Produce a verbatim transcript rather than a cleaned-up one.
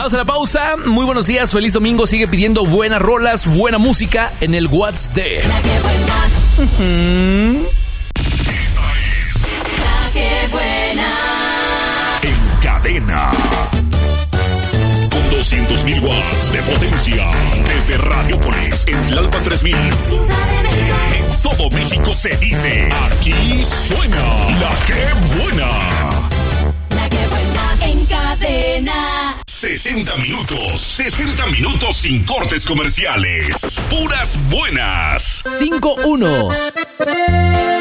Vamos a la pausa. Muy buenos días, feliz domingo. Sigue pidiendo buenas rolas, buena música en el What's There. La que buena. Uh-huh. Esta es La que buena. En cadena. Con doscientos mil watts de potencia. Desde Radiopolis, en Tlalpan tres mil. Ciudad de México. En todo México se dice, aquí suena La que buena. La que buena. En cadena. sesenta minutos, sesenta minutos sin cortes comerciales. Puras buenas. cinco uno.